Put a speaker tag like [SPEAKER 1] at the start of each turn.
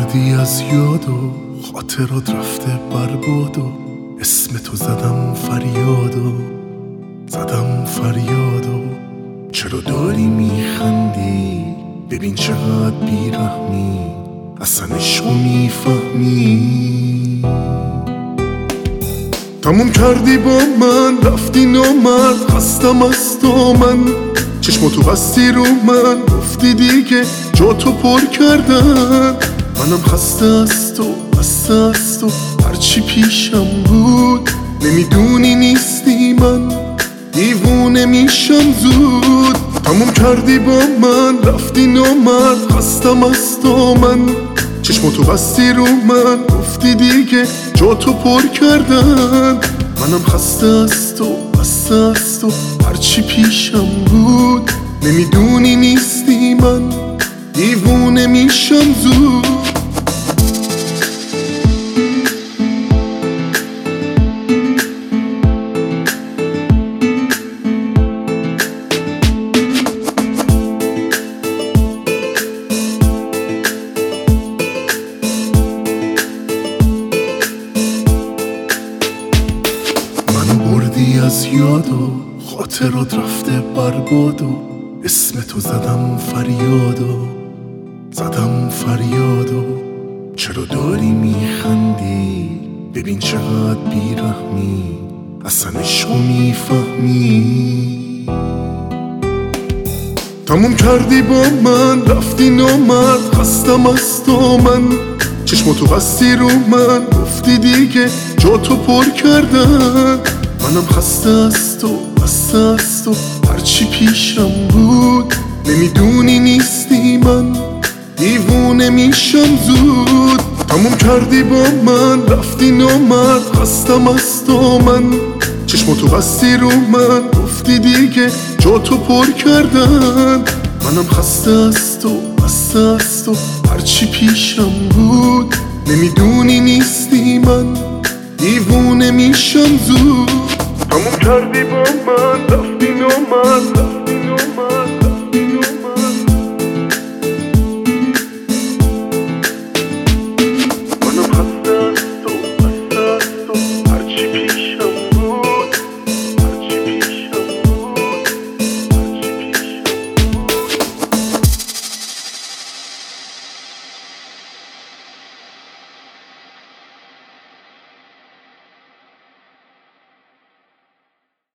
[SPEAKER 1] بردی از یاد و خاطرات رفته برباد و اسم تو زدم فریاد و چرا داری میخندی؟ ببین چقدر بیرحمی، اصلا عشقو میفهمی. تموم کردی با من، رفتی نامرد، خستم از تو من. چشماتو بستی رو من، گفتی دیگه جا تو پر کردن. منم خسته از تو، بسته از تو، هرچی پیشم بود. نمیدونی نیستی، من دیوونه میشم زود. تموم کردی با من، رفتی نامرد، خستم از تو من. چشماتو بستی رو من، گفتی دیگه جا تو پر کردن. منم خسته از تو، بسته از تو، هرچی پیشم بود. نمیدونی نیستی، من دیوونه میشم زود. بردی از یاد و خاطرات رفته برباد و اسم تو زدم فریاد و چرا داری میخندی؟ ببین چقدر بیرحمی، اصلا عشقو میفهمی. تموم کردی با من، رفتی نامرد، خستم از تو من. چشماتو بستی رو من، گفتی دیگه جا تو پر کردن. منم خسته از تو، بسته از تو، هرچی پیشم بود. نمیدونی نیستی، من دیوونه میشم زود. تموم کردی با من، رفتی نامرد، خستم از تو من. چشماتو بستی رو من، گفتی دیگه جا تو پر کردن. منم خسته از تو، بسته از تو، هرچی پیشم بود. نمیدونی نیستی، من دیوونه میشم زود. تموم کردی با من، رفتی نامرد.